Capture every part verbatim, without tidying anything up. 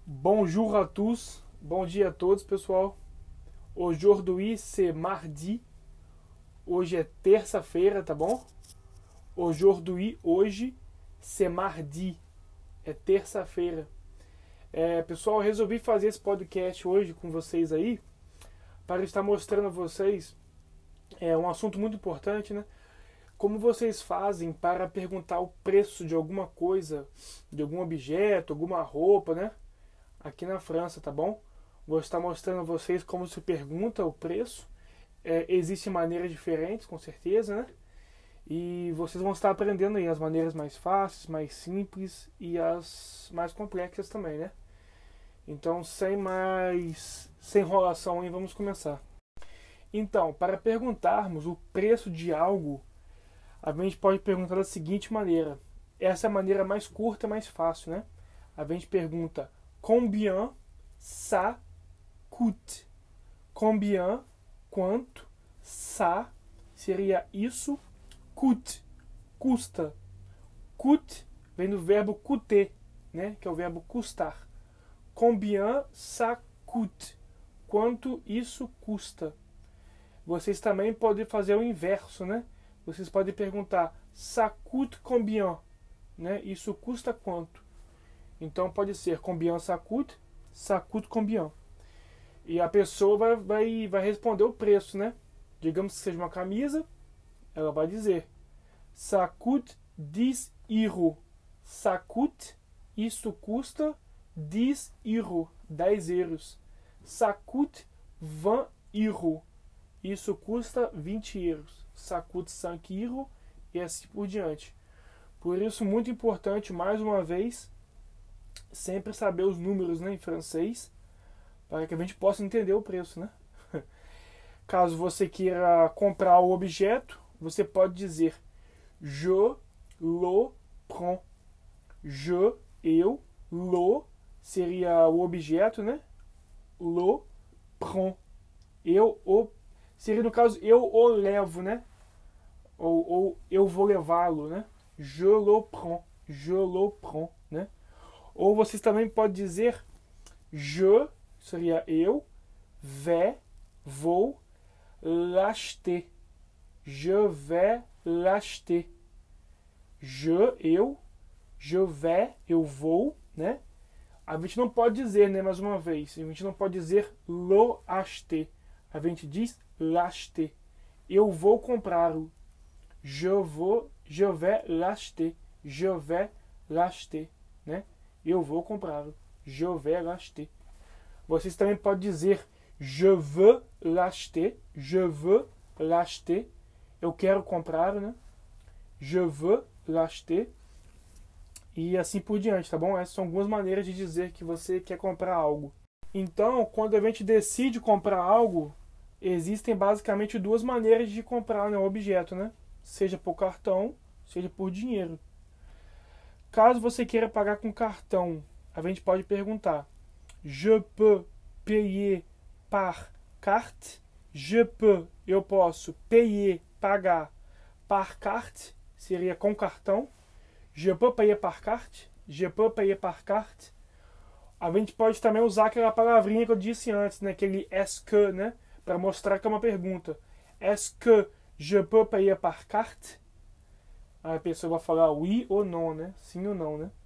Bonjour à tous, bom dia a todos, pessoal. Aujourd'hui c'est mardi, hoje é terça-feira, tá bom? Aujourd'hui, hoje, c'est mardi, é terça-feira. É, pessoal, eu resolvi fazer esse podcast hoje com vocês aí, para estar mostrando a vocês é, um assunto muito importante, né? Como vocês fazem para perguntar o preço de alguma coisa, de algum objeto, alguma roupa, né? Aqui na França, tá bom? Vou estar mostrando a vocês como se pergunta o preço. É, existem maneiras diferentes, com certeza, né? E vocês vão estar aprendendo aí as maneiras mais fáceis, mais simples e as mais complexas também, né? Então, sem mais sem enrolação aí, vamos começar. Então, para perguntarmos o preço de algo, a gente pode perguntar da seguinte maneira. Essa é a maneira mais curta e mais fácil, né? A gente pergunta: combien ça coûte? Combien, quanto, ça seria isso, coûte, custa. Coûte vem do verbo coûter, né? Que é o verbo custar. Combien ça coûte? Quanto isso custa? Vocês também podem fazer o inverso, né? Vocês podem perguntar: ça coûte combien? Né? Isso custa quanto? Então pode ser combien ça coûte, ça coûte combien. E a pessoa vai, vai, vai responder o preço, né? Digamos que seja uma camisa, ela vai dizer: ça coûte dix euros. Ça coûte, isso custa dix euros, dez euros. Ça coûte vingt euros. Isso custa vinte euros. Ça coûte cinq euros e assim por diante. Por isso, muito importante, mais uma vez, sempre saber os números, né, em francês, para que a gente possa entender o preço, né? Caso você queira comprar o objeto, você pode dizer: je le prends. Je, eu, le seria o objeto, né? Le prends. Eu o seria, no caso, eu o levo, né? Ou, ou eu vou levá-lo, né? Je le prends. Je le prends, né? Ou vocês também podem dizer: je, seria eu, vais, vou, l'acheter. Je vais l'acheter. Je, eu, je vais, eu vou, né? A gente não pode dizer, né, mais uma vez, a gente não pode dizer le acheter. A gente diz l'acheter. Eu vou comprá-lo. Je vou, je vais l'acheter. Je vais l'acheter, né? Eu vou comprá-lo. Je vais l'acheter. Vocês também podem dizer: je veux l'acheter. Je veux l'acheter. Eu quero comprá-lo, né? Je veux l'acheter. E assim por diante, tá bom? Essas são algumas maneiras de dizer que você quer comprar algo. Então, quando a gente decide comprar algo, existem basicamente duas maneiras de comprar, né, o objeto, né? Seja por cartão, seja por dinheiro. Caso você queira pagar com cartão, a gente pode perguntar: je peux payer par carte? Je peux, eu posso, payer, pagar, par carte, seria com cartão. Je peux payer par carte? Je peux payer par carte? A gente pode também usar aquela palavrinha que eu disse antes, né? Aquele est-ce que, né? Para mostrar que é uma pergunta. Est-ce que je peux payer par carte? Aí a pessoa vai falar oui ou non, né? Sim ou não, né?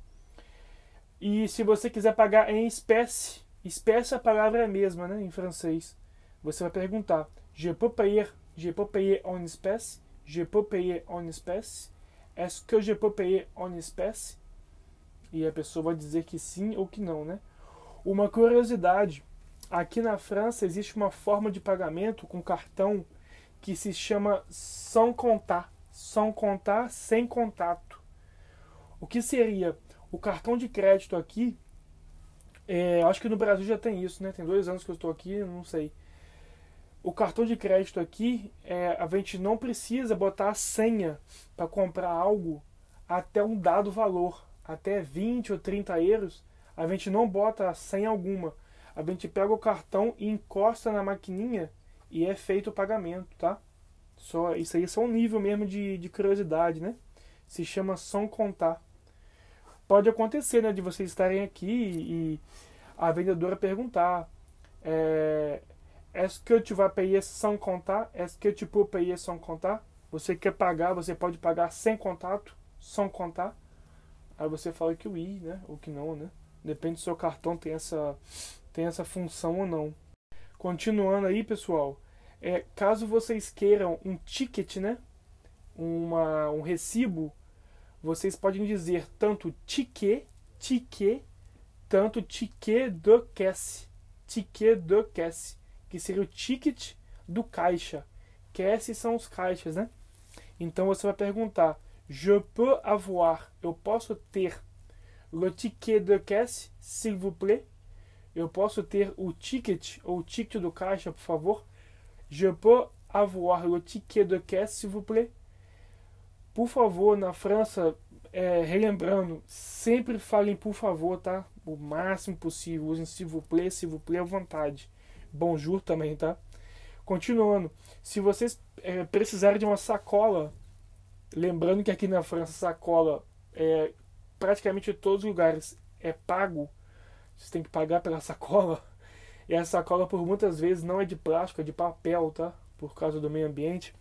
E se você quiser pagar em espécie, espécie a palavra é a mesma, né? Em francês. Você vai perguntar: je peux payer, je peux payer en espèce? Je peux payer en espèce? Est-ce que je peux payer en espécie? E a pessoa vai dizer que sim ou que não, né? Uma curiosidade: aqui na França existe uma forma de pagamento com cartão que se chama sans contact. Sans contact, sem contato. O que seria? O cartão de crédito aqui, é, acho que no Brasil já tem isso, né? Tem dois anos que eu estou aqui, não sei. O cartão de crédito aqui, é, a gente não precisa botar a senha para comprar algo até um dado valor. Até vinte ou trinta euros, a gente não bota a senha alguma. A gente pega o cartão e encosta na maquininha e é feito o pagamento, tá? Só, isso aí é só um nível mesmo de, de curiosidade, né? Se chama sans contact. Pode acontecer, né, de vocês estarem aqui e a vendedora perguntar, é, est-ce que tu vas payer sans contar? Est-ce que tu peux payer sans contar? Você quer pagar, você pode pagar sem contato, sans contar. Aí você fala que oui, né? Ou que não, né? Depende do seu cartão, tem essa, tem essa função ou não. Continuando aí, pessoal, é, caso vocês queiram um ticket, né? Uma, um recibo, vocês podem dizer tanto ticket, ticket, tanto ticket de caisse, ticket de caisse, que seria o ticket do caixa. Caisse são os caixas, né? Então você vai perguntar, je peux avoir, eu posso ter le ticket de caisse, s'il vous plaît? Eu posso ter o ticket, ou o ticket do caixa, por favor? Je peux avoir le ticket de caisse, s'il vous plaît? Por favor, na França, é, relembrando, sempre falem por favor, tá? O máximo possível. Usem s'il vous plaît, s'il vous plaît à vontade. Bonjour também, tá? Continuando, se vocês é, precisarem de uma sacola, lembrando que aqui na França, sacola, é, praticamente em todos os lugares é pago, você tem que pagar pela sacola, e a sacola por muitas vezes não é de plástico, é de papel, tá? Por causa do meio ambiente.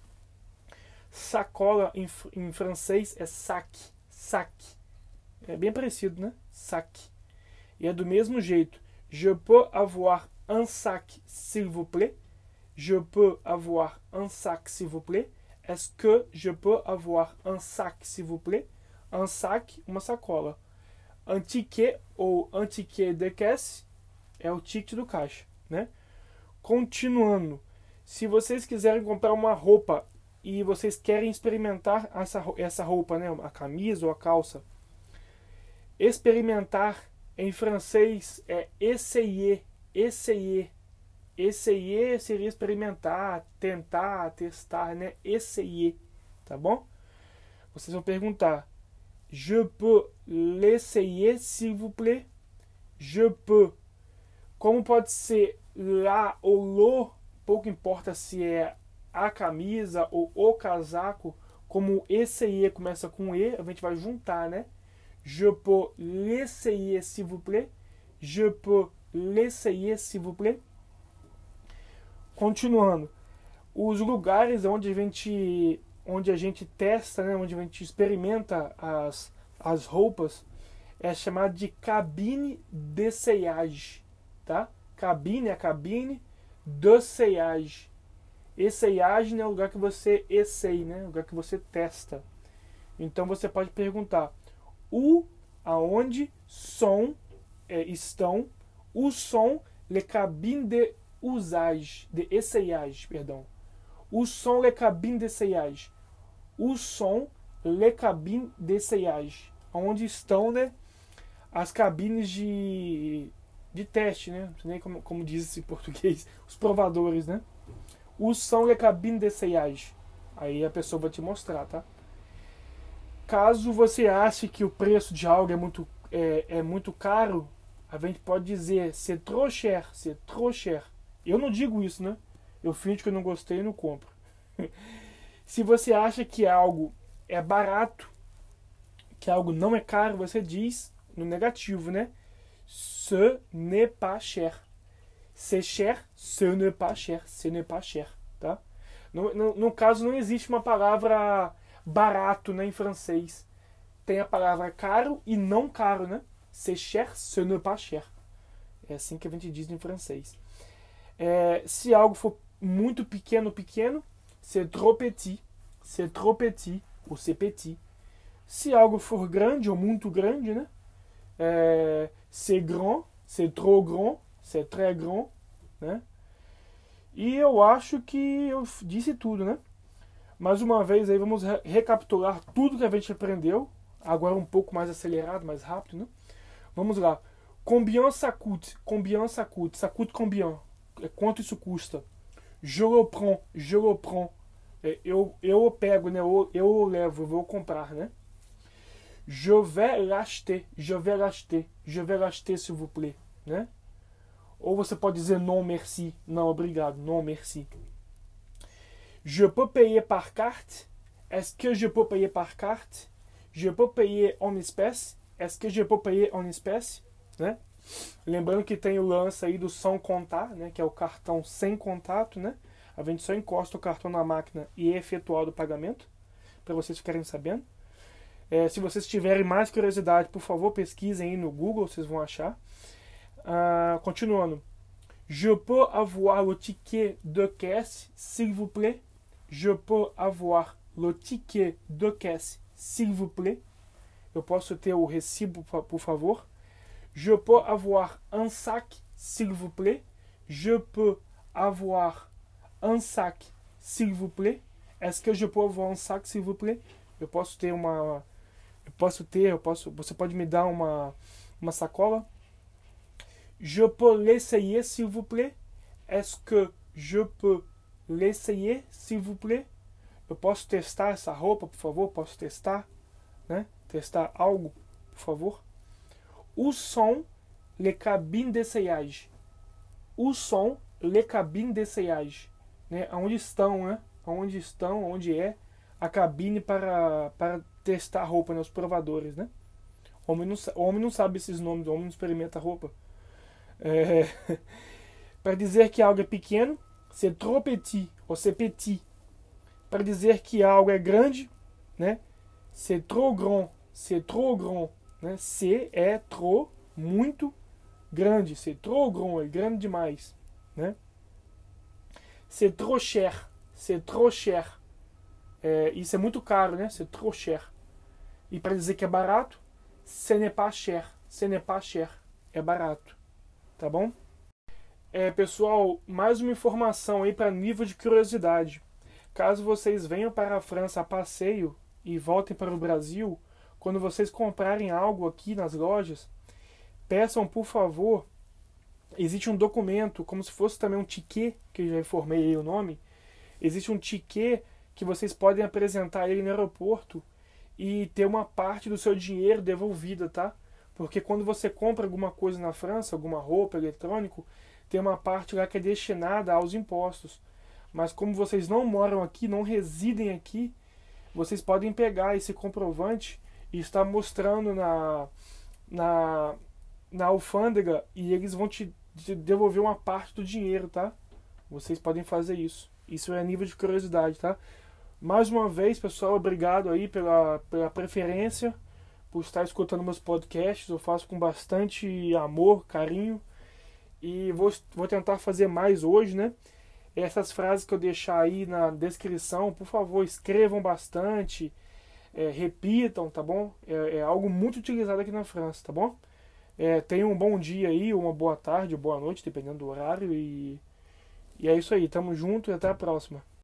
Sacola em, em francês é sac, sac. É bem parecido, né? Sac. E é do mesmo jeito. Je peux avoir un sac, s'il vous plaît? Je peux avoir un sac, s'il vous plaît? Est-ce que je peux avoir un sac, s'il vous plaît? Un sac, uma sacola. Un ticket ou un ticket de caisse é o ticket do caixa, né? Continuando. Se vocês quiserem comprar uma roupa e vocês querem experimentar essa, essa roupa, né? A camisa ou a calça. Experimentar em francês é essayer, essayer. Essayer seria experimentar, tentar, testar, né? Essayer, tá bom? Vocês vão perguntar, je peux l'essayer, s'il vous plaît? Je peux. Como pode ser lá ou lo, pouco importa se é a camisa ou o casaco, como essayer começa com e, a gente vai juntar, né? Je peux l'essayer, s'il vous plaît? Je peux l'essayer, s'il vous plaît? Continuando, os lugares onde a gente, onde a gente testa, né, onde a gente experimenta as, as roupas, é chamado de cabine d'essayage, tá? Cabine é cabine d'essayage. Essayage é o lugar que você essaye, né? O lugar que você testa. Então você pode perguntar, où, aonde, sont, é, estão, où sont les cabines de usage, de essayage, perdão. Où sont les cabines d'essayage? Où sont les cabines d'essayage? Onde estão, né, as cabines de, de teste, né? Não sei nem como, como diz em português, os provadores, né? Où sont les cabines d'essayage? Aí a pessoa vai te mostrar, tá? Caso você ache que o preço de algo é muito, é, é muito caro, a gente pode dizer c'est trop cher, c'est trop cher. Eu não digo isso, né? Eu finjo que eu não gostei e não compro. Se você acha que algo é barato, que algo não é caro, você diz no negativo, né? Ce n'est pas cher. C'est cher, ce n'est pas cher. Ce n'est pas cher, tá? No, no, no caso, não existe uma palavra barato, né, em francês. Tem a palavra caro e não caro, né? C'est cher, ce n'est pas cher. É assim que a gente diz em francês. É, se algo for muito pequeno, pequeno, c'est trop petit, c'est trop petit, ou c'est petit. Se algo for grande ou muito grande, né? É, c'est grand, c'est trop grand, c'est très grand, né? E eu acho que eu disse tudo, né? Mais uma vez aí vamos re recapitular tudo que a gente aprendeu, agora um pouco mais acelerado, mais rápido, né? Vamos lá. Combien ça coûte? Combien ça coûte? Ça coûte combien? Quanto isso custa? Je le prends, je le prends. Eu, eu pego, né? Eu, eu levo, eu vou comprar, né? Je vais l'acheter, je vais l'acheter, je vais l'acheter, s'il vous plaît, né? Ou você pode dizer non merci, não obrigado, non merci. Je peux payer par carte? Est-ce que je peux payer par carte? Je peux payer en espèces? Est-ce que je peux payer en espèces? Né? Lembrando que tem o lance aí do sans contact, né, que é o cartão sem contato, né? A gente só encosta o cartão na máquina e é efetuado o pagamento, para vocês ficarem sabendo. É, se vocês tiverem mais curiosidade, por favor, pesquisem aí no Google, vocês vão achar. Ah, continuando. Je peux avoir le ticket de caisse, s'il vous plaît? Je peux avoir le ticket de caisse, s'il vous plaît? Eu posso ter o recibo, por favor? Je peux avoir un sac, s'il vous plaît? Je peux avoir un sac, s'il vous plaît? Est-ce que je peux avoir un sac, s'il vous plaît? Eu posso ter uma... Eu posso ter, eu posso... Você pode me dar uma, uma sacola? Je peux l'essayer, s'il vous plaît? Est-ce que je peux l'essayer, s'il vous plaît? Eu posso testar essa roupa, por favor? Posso testar, né? Testar algo, por favor? Où sont les cabines d'essayage? Où sont les cabines d'essayage? Né? Onde estão, né? Onde estão, onde é a cabine para, para testar a roupa, né? Os provadores, né? O homem não, o homem não sabe esses nomes, o homem não experimenta a roupa. É, para dizer que algo é pequeno, c'est trop petit, ou c'est petit. Para dizer que algo é grande, né? C'est trop grand, c'est trop grand, né? C'est é trop, muito grande, c'est trop grand, é grande demais, né? C'est trop cher, c'est trop cher. É, isso é muito caro, né? C'est trop cher. E para dizer que é barato, ce n'est pas cher, ce n'est pas cher, é barato. Tá bom? É, pessoal, mais uma informação aí para nível de curiosidade. Caso vocês venham para a França a passeio e voltem para o Brasil, quando vocês comprarem algo aqui nas lojas, peçam, por favor, existe um documento, como se fosse também um ticket, que eu já informei aí o nome, existe um ticket que vocês podem apresentar ele no aeroporto e ter uma parte do seu dinheiro devolvida, tá? Porque quando você compra alguma coisa na França, alguma roupa, eletrônico, tem uma parte lá que é destinada aos impostos. Mas como vocês não moram aqui, não residem aqui, vocês podem pegar esse comprovante e estar mostrando na, na, na alfândega e eles vão te, te devolver uma parte do dinheiro, tá? Vocês podem fazer isso. Isso é a nível de curiosidade, tá? Mais uma vez, pessoal, obrigado aí pela, pela preferência, por estar escutando meus podcasts. Eu faço com bastante amor, carinho, e vou, vou tentar fazer mais hoje, né? Essas frases que eu deixar aí na descrição, por favor, escrevam bastante, é, repitam, tá bom? É, é algo muito utilizado aqui na França, tá bom? É, tenham um bom dia aí, uma boa tarde, boa noite, dependendo do horário, e, e é isso aí, tamo junto e até a próxima.